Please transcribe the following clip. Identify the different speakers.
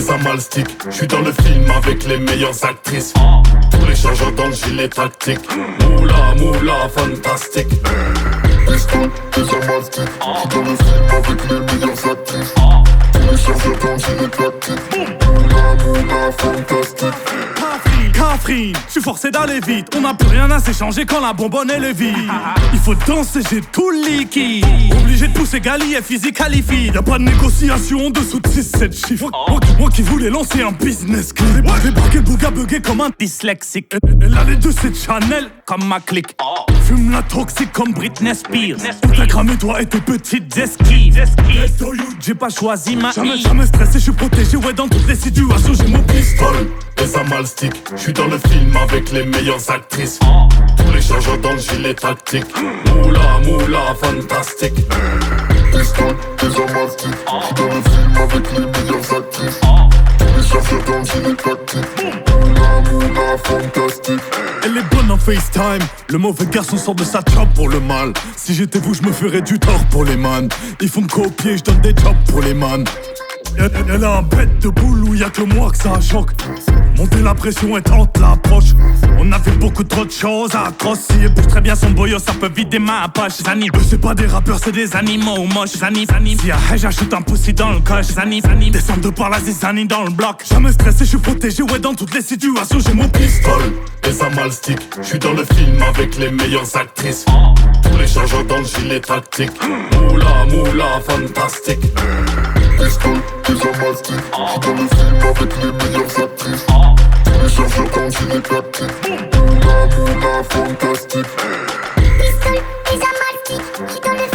Speaker 1: les amalstiques. J'suis dans le film avec les meilleures actrices. Tous les chargeurs dans le gilet tactique. Moula, moula, fantastique.
Speaker 2: Pistol, les amalstiques. J'suis dans le film avec les meilleures actrices. Tous les chargeurs dans le gilet tactique. Moula, moula, fantastique.
Speaker 3: Catherine, je suis forcé d'aller vite. On n'a plus rien à s'échanger quand la bonbonne elle est vide. Il faut danser, j'ai tout le liquide. Obligé de pousser Gali et physique qualifie. Y'a pas de négociation en dessous de 6-7 chiffres. Moi qui voulais lancer un business clé. J'ai braqué le bouga bugué comme un dyslexique. Elle a les deux, c'est Chanel comme ma clique. Fume la toxique comme Britney Spears. On t'a cramé toi et tes petites esquives. J'ai pas choisi ma jamais stressé, je suis protégé. Ouais, dans toutes les situations, j'ai mon pistolet.
Speaker 1: Les amalstiques, j'suis dans le film avec les meilleures actrices. Tous les chargeurs dans le gilet tactique. Moula, moula, fantastique.
Speaker 2: Pistol, les amalstiques. J'suis dans le film avec les meilleures actrices. Tous les chargeurs dans le gilet tactique. Moula, moula, fantastique.
Speaker 3: Elle est bonne en FaceTime. Le mauvais garçon sort de sa job pour le mal. Si j'étais vous, je me ferais du tort pour les man. Ils font me copier, je donne des jobs pour les man. Elle a un bête de boule où y'a que moi que ça choque. Monter la pression et tente l'approche. On a fait beaucoup trop de choses atroces. Si elle bouge très bien son boyo, ça peut vider ma poche. Zani, c'est pas des rappeurs, c'est des animaux moches. Zani, si y'a hey, j'achète un pussy dans le coche. Zani, descends de par la zizanie dans le bloc. Jamais stressé, je suis protégé, ouais, dans toutes les situations, j'ai mon pistolet.
Speaker 1: Les amalstiques, j'suis dans le film avec les meilleures actrices. Tous les chargeurs dans le gilet tactique. Moula, moula, fantastique.
Speaker 2: Pistol, les amalstiques. J'suis dans le film avec les meilleures actrices. Tous les chargeurs dans le gilet tactique. Moula, moula, fantastique.
Speaker 4: Pistol, les amalstiques. J'suis dans le